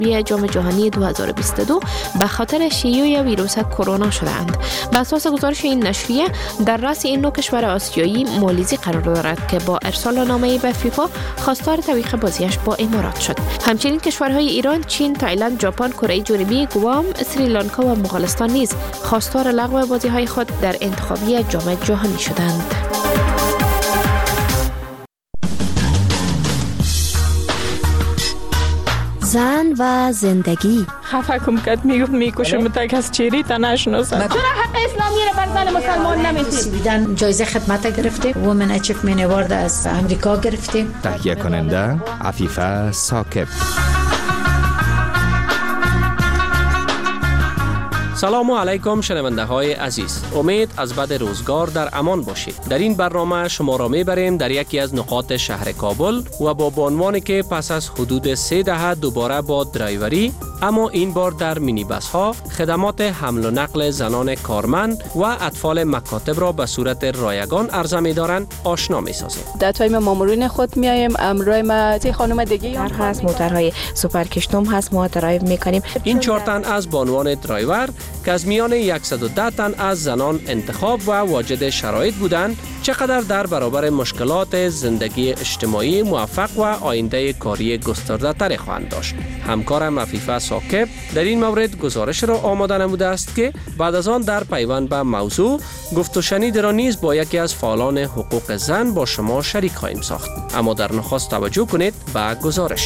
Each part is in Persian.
انتخابی جام جهانی 2022 به خاطر شیوع ویروس کرونا شدند. بر اساس گزارش این نشریه در رأس این نوع کشور آسیایی مالزی قرار دارد که با ارسال نامه‌ای به فیفا خواستار تعویق بازیش با امارات شد. همچنین کشورهای ایران، چین، تایلند، ژاپن، کره جنوبی، گوام، سریلانکا و مغولستان نیز خواستار لغو بازی‌های خود در انتخابی جام جهانی شدند. زن و زندگی. خفه کم کرد میگفت میکشم تک از چیری تا نشناسم. چرا حق اسلامی رو بر زن مسلمان نمیدید؟ سویدن جایزه خدمت گرفته، وومن اچیومنت اوارد از امریکا گرفتیم. تهیه کننده عفیفه ثاقب. سلام علیکم شنونده های عزیز. امید از بد روزگار در امان باشید. در این برنامه شما را میبریم در یکی از نقاط شهر کابل و با عنوانی که پس از حدود 3 دهه دوباره با درایوری، اما این بار در مینی بس ها، خدمات حمل و نقل زنان کارمند و اطفال مکاتب را به صورت رایگان عرضه می‌دارند آشنا می‌سازیم. در تایم مامورین خود میایم، امروز ما تی خانم دیگه در هست موتورهای سوپر کشتم هست، ما درایو می‌کنیم. این 4 تن از بانوان درایور که از میان 110 تن از زنان انتخاب و واجد شرایط بودند، چقدر در برابر مشکلات زندگی اجتماعی موفق و آینده کاری گسترده تر خواهند داشت. همکارم عفیفه ثاقب در این مورد گزارش را آماده نموده است که بعد از آن در پیوند به موضوع گفت و شنید را نیز با یکی از فعالان حقوق زن با شما شریک خواهیم ساخت. اما در نخست توجه کنید به گزارش.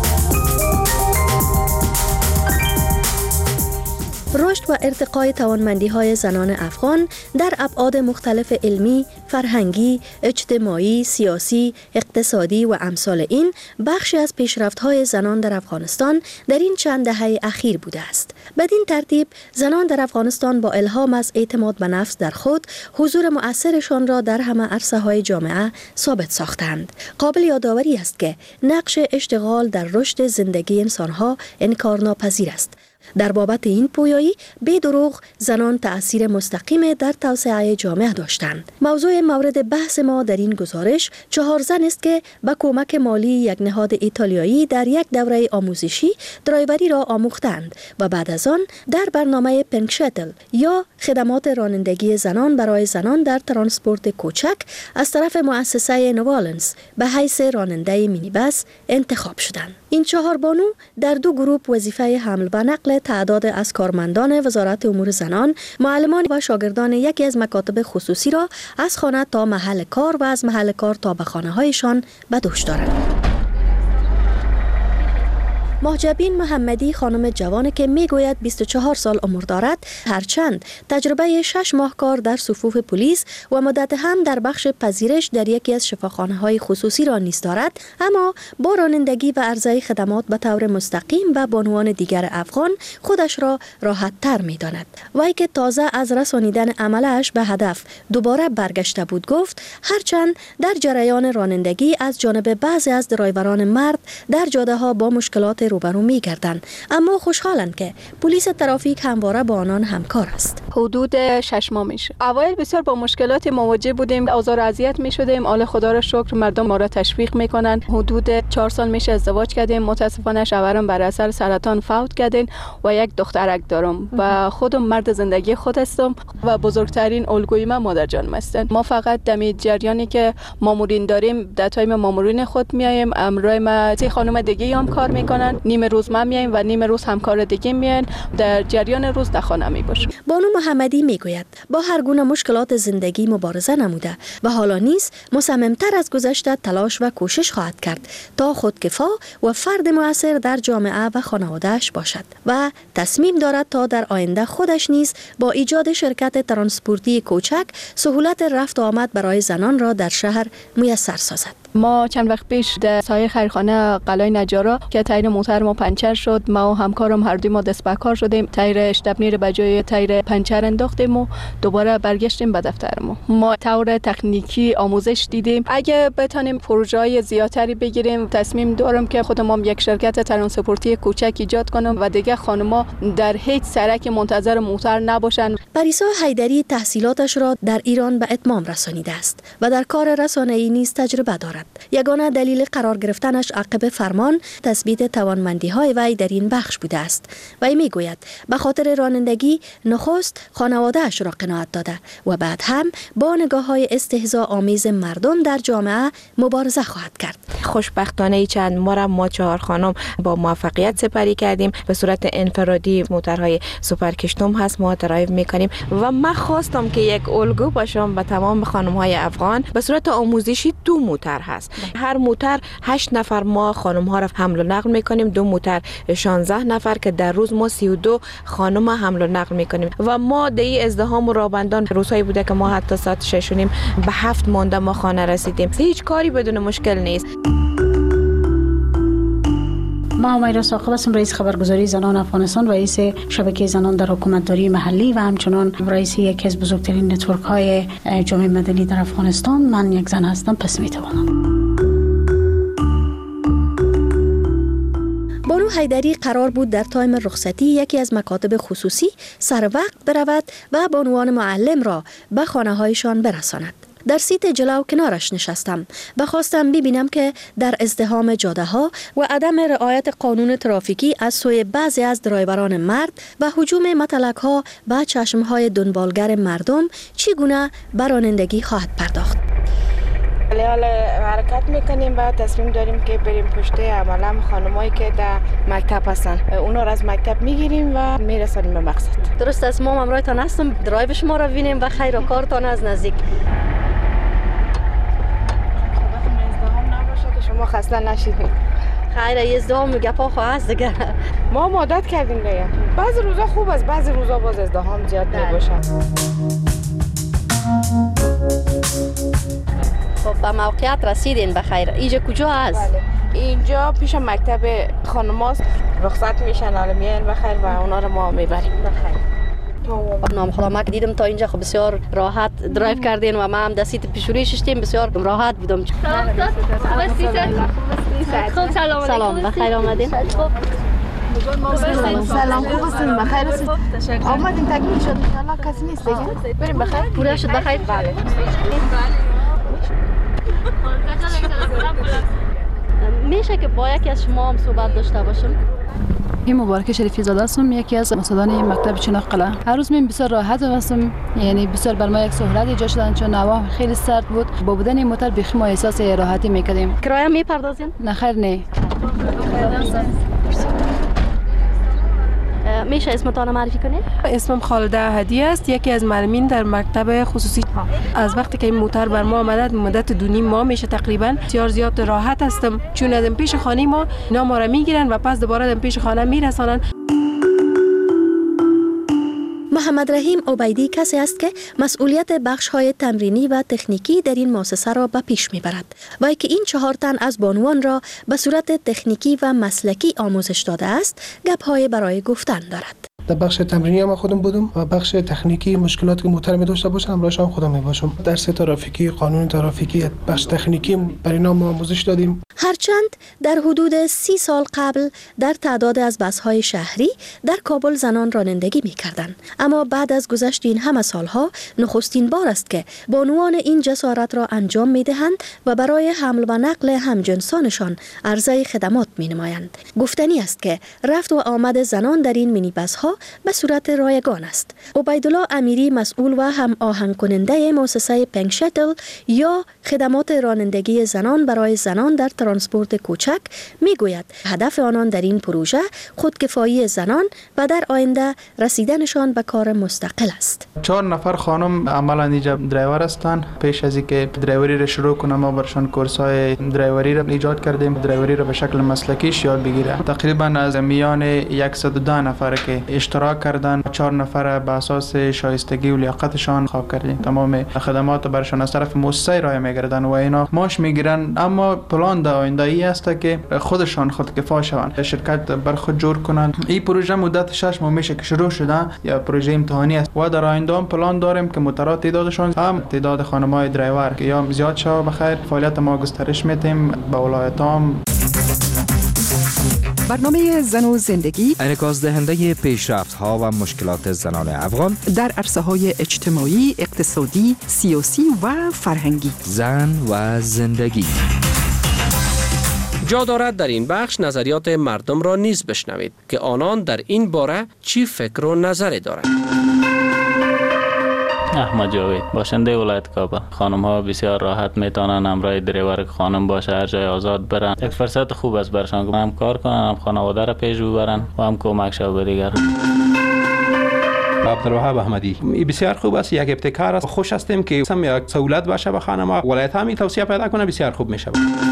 رشد و ارتقای توانمندی‌های زنان افغان در ابعاد مختلف علمی، فرهنگی، اجتماعی، سیاسی، اقتصادی و امثال این بخشی از پیشرفت‌های زنان در افغانستان در این چند دهه اخیر بوده است. بدین ترتیب زنان در افغانستان با الهام از اعتماد به نفس در خود حضور مؤثرشان را در همه عرصه‌های جامعه ثابت ساختند. قابل یادآوری است که نقش اشتغال در رشد زندگی انسان‌ها انکارناپذیر است. در بابت این پویایی بی دروغ زنان تأثیر مستقیم در توسعه جامعه داشتند. موضوع مورد بحث ما در این گزارش 4 زن است که با کمک مالی یک نهاد ایتالیایی در یک دوره آموزشی درایوری را آموختند و بعد از آن در برنامه پینک شاتل یا خدمات رانندگی زنان برای زنان در ترانسپورت کوچک از طرف مؤسسه نوالنس به حیث راننده مینیبس انتخاب شدند. این 4 بانو در 2 گروه وظیفه حمل و نقل تعداد از کارمندان وزارت امور زنان، معلمان و شاگردان یکی از مکاتب خصوصی را از خانه تا محل کار و از محل کار تا به خانه‌هایشان به دوش دارند. محجبین محمدی خانم جوانی که میگوید 24 سال عمر دارد، هرچند تجربه 6 ماه کار در صفوف پلیس و مدت هم در بخش پذیرش در یکی از شفاخانه‌های خصوصی را نیز دارد، اما با رانندگی و عرضه خدمات به طور مستقیم به بانوان دیگر افغان خودش را راحت تر می داند. وی که تازه از رسانیدن عملش به هدف دوباره برگشته بود گفت هرچند در جریان رانندگی از جانب بعضی از درایوران مرد در جاده ها با مشکلات روبرو می‌گردند، اما خوشحالند که پلیس ترافیک همواره با آنان همکار است. حدود 6 ماه میشه. اوایل بسیار با مشکلات مواجه بودیم، آزار و اذیت می‌شدیم. حالا خدا را شکر مردم ما را تشویق می‌کنند. حدود 4 سال میشه ازدواج کردیم. متاسفانه شوهرم بر اثر سرطان فوت کردن و یک دخترک دارم و خودم مرد زندگی خود هستم و بزرگترین الگوی من مادر جانم هستند. ما فقط دمی جریانی که مامورین داریم در تایم مامورین خود میایم. امروز ما تی خانم دیگه هم کار میکنن، نیم روز ما میایم و نیم روز همکار دیگه میان. در جریان روز در خانه میباشیم. بانو محمدی میگوید با هر گونه مشکلات زندگی مبارزه نموده و حالا نیز مصممتر از گذشته تلاش و کوشش خواهد کرد تا خودکفا و فرد مؤثر در جامعه و خانواده‌اش باشد و تصمیم دارد تا در آینده خودش نیز با ایجاد شرکت ترانسپورتی کوچک سهولت رفت و آمد برای زنان را در شهر میسر سازد. ما چند وقت پیش در سایه خیرخانه قلعه نجارا که تایر موتر ما پنچر شد، ما و همکارم هر دوی ما دست به کار شدیم، تایر اشتبنی رو به جای تایر پنچر انداختیم و دوباره برگشتیم به دفترمون. ما طور تکنیکی آموزش دیدیم. اگه بتونیم پروژه‌های زیادتری بگیریم، تصمیم دارم که خودم یک شرکت ترانسپورتی کوچک ایجاد کنم و دیگه خانم‌ها در هیچ سرک منتظر موتر نباشن. پریسا حیدری تحصیلاتش را در ایران به اتمام رسانیده است و در کار رسانه‌ای نیز تجربه دارد. دارد. یگانه دلیل قرار گرفتنش عقب فرمان تثبیت توانمندی‌های وی در این بخش بوده است. وی میگوید به خاطر رانندگی نخست خانواده‌اش را قناعت داده و بعد هم با نگاه‌های استهزا آمیز مردم در جامعه مبارزه خواهد کرد. خوشبختانه چند ما 4 خانم با موفقیت سپری کردیم. به صورت انفرادی موتورهای سوپر کشتم هست، ما درایو میکنیم و من خواستم که یک الگو باشم به تمام خانم‌های افغان. به صورت آموزشی 2 موتور هست، هر موتور 8 نفر ما خانم‌ها را حمل و نقل میکنیم، 2 موتور 16 نفر که در روز ما 32 خانم حمل و نقل میکنیم و ما دی ازدحام و رابندان روزهایی بوده که ما حتی ساعت 6:30 به 7 مانده ما خانه رسیدیم. هیچ کاری بدون مشکل نیست. ما همیرا ساقب هستم، رئیس خبرگزاری زنان افغانستان، رئیس شبکه زنان در حکومتداری محلی و همچنان رئیس یکی از بزرگترین نتورک های جامعه مدنی در افغانستان. من یک زن هستم، پس میتوانم. بانو حیدری قرار بود در تایم رخصتی یکی از مکاتب خصوصی سر وقت برود و بانوان معلم را به خانه هایشان برساند. در سیت جلو کنارش نشستم و خواستم ببینم که در ازدحام جاده ها و عدم رعایت قانون ترافیکی از سوی بعضی از درایوران مرد و هجوم متلک ها به چشم های دنبالگر مردم چگونه به رانندگی خواهد پرداخت. حالا حرکت میکنیم و تصمیم داریم که بریم پشت عملا خانمایی که در مکتب هستن، اونا را از مکتب میگیریم و میرسانیم به مقصد. درست است، ما همراهتان هستم، درایو شما را ببینیم و خیر و کارتان از نزدیک. شما خسته نشید. خیر، ازدحام و گپا هست دیگه. ما عادت کردیم دیگه. بعضی روزا خوب است، بعضی روزا باز ازدحام زیاد میباشه. خب به موقعیت رسیدین بخیر. اینجا کجا هست؟ بله. اینجا پیش مکتب خانماست. رخصت میشن حالا میان بخیر و اونا رو ما میبریم بخیر. نام خدا ما دیدم تا اینجا خب بسیار راحت درایو کردین و ما هم دستیت پیشوری شدیم، بسیار راحت بودم. خب سلام بخیر آمدین. سلام خوب هستین بخیر هستین. آمدین تکمیل شد ان شاء الله کسی نیست دیگه. بریم بخیر. پورا شد بخیر. بله. میشه که با یکی از شما هم صحبت داشته باشم؟ این مبارک شریفی زاده هستم، یکی از استادان مکتب چناق قلعه. هر روز من بسیار راحت هستم، یعنی بسیار بر ما یک سهولت ایجاد شدن چون هوا خیلی سرد بود. با بودن این موتور بیخی ما احساس راحتی میکردیم. کرایه میپردازین؟ نه خیر نه. میشه اسمتان معرفی کنید؟ اسمم خالده احدی است، یکی از معلمین در مکتب خصوصی. از وقتی که این موتور بر ما آمد مدت 2.5 ماه میشه تقریبا، بسیار زیاد راحت هستم چون از پیش خانه ما اینا ما را میگیرن و پس دوباره از پیش خانه میرسانن. محمد رحیم عبیدی کسی است که مسئولیت بخش‌های تمرینی و تکنیکی در این مؤسسه را به پیش می‌برد و که این 4 تن از بانوان را به صورت تکنیکی و مسلکی آموزش داده است، گپ‌های برای گفتن دارد. در بخش تمرینی هم خودم بودم و بخش تکنیکی مشکلاتی که موتور می داشته باشم همراهشان خودم می باشم. درس ترافیکی، قانون ترافیکی، بخش تکنیکی برای اینا ما آموزش دادیم. هرچند در حدود 30 سال قبل در تعداد از بس‌های شهری در کابل زنان رانندگی می‌کردند، اما بعد از گذشت این همه سالها نخستین بار است که بانوان این جسارت را انجام می‌دهند و برای حمل و نقل همجنسانشان عرضه خدمات می‌نمایند. گفتنی است که رفت و آمد زنان در این مینی بس‌ها به صورت رایگان است. عبیدالله امیری مسئول و هم آهنگ کننده مؤسسه پنگ شتل یا خدمات رانندگی زنان برای زنان در ترانسپورت کوچک میگوید هدف آنان در این پروژه خودکفایی زنان و در آینده رسیدنشان به کار مستقل است. 4 نفر خانم عملا اینجا درایور هستند. پیش از اینکه درایوری را شروع کنم ما برشان کورس‌های درایوری را ایجاد کردیم، درایوری را به شکل مسلکی یاد بگیره. تقریبا از میان 110 نفر که اشتراک کردن 4 نفر به اساس شایستگی و لیاقتشان خواب کردیم. تمام خدمات برشان از طرف مؤسسه ارائه می‌گردن و اینا معاش میگیرن، اما پلان در آینده ای است که خودشان خودکفا شوند، شرکت بر خود جور کنند. این پروژه مدت 6 ماه میشه که شروع شده، یا پروژه امتحانی است و در آینده هم پلان داریم که موتورات تعدادشان هم تعداد خانم‌های درایور که یا زیاد شوه بخیر. فعالیت ما گسترش میدیم به ولایتام. برنامه زن و زندگی انعکاس دهنده پیشرفت‌ها و مشکلات زنان افغان در عرصه‌های اجتماعی، اقتصادی، سیاسی و فرهنگی. زن و زندگی. جا دارد در این بخش نظریات مردم را نیز بشنوید که آنان در این باره چی فکر و نظری دارند. احمد جاوید، باشنده ولایت کابل. خانم ها بسیار راحت میتونن همراه دریور خانم باشه، هر جای آزاد برن. یک فرصت خوب است برشان که هم کار کنن، هم خانواده را پیش ببرن و هم کمک شو به دیگر. عبدالوهاب احمدی، بسیار خوب است، یک ابتکار است. خوش هستیم که هم یک سهولت باشه به خانم ها، ولایت هم توسعه پیدا کنه، بسیار خوب میشه.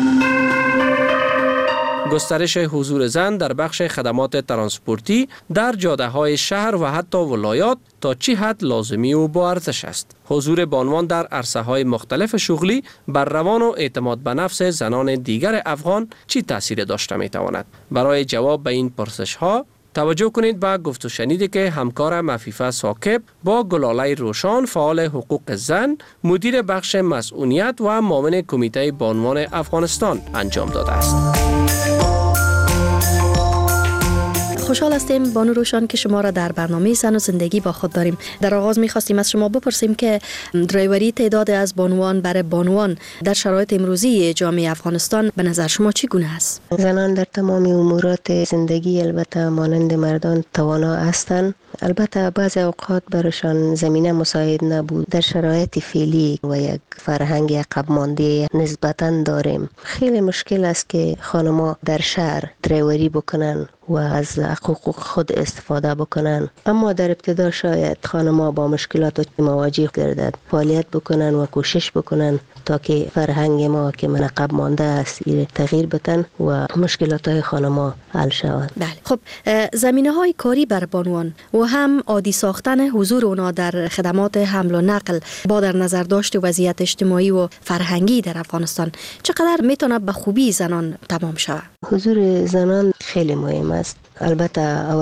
گسترش حضور زن در بخش خدمات ترانسپورتی در جاده‌های شهر و حتی ولایات تا چه حد لازمی و با ارزش است. حضور بانوان در عرصه‌های مختلف شغلی بر روان و اعتماد به نفس زنان دیگر افغان چی تأثیر داشته می‌تواند؟ برای جواب به این پرسش‌ها توجه کنید به گفت و شنیدی که همکار مفیفه ثاقب با گلاله روشان، فعال حقوق زن، مدیر بخش مسئولیت و معاون کمیته بانوان افغانستان انجام داده است. خوشحال هستیم بانو روشان که شما را در برنامه زن و زندگی با خود داریم. در آغاز می‌خواستیم از شما بپرسیم که درایوری تعداد از بانوان برای بانوان در شرایط امروزی جامعه افغانستان به نظر شما چگونه است؟ زنان در تمام امورات زندگی البته مانند مردان توانا هستند. البته بعضی اوقات برشان زمینه مساعد نبود. در شرایط فعلی و یک فرهنگ عقب مانده نسبتاً داریم. خیلی مشکل است که خانم‌ها در شهر درایوری بکنن و از حقوق خود استفاده بکنن. اما در ابتدا شاید خانم‌ها با مشکلات مواجه گردد، فعالیت بکنن و کوشش بکنن تا که فرهنگ ما که من عقب مانده است تغییر بدن و مشکلات های خانم‌ها حل شود. بله. خب زمینه‌های کاری بر بانوان و هم عادی ساختن حضور اونا در خدمات حمل و نقل با در نظر داشت وضعیت اجتماعی و فرهنگی در افغانستان چقدر میتونه به خوبی زنان تمام شود؟ حضور زنان خیلی مهم است. البته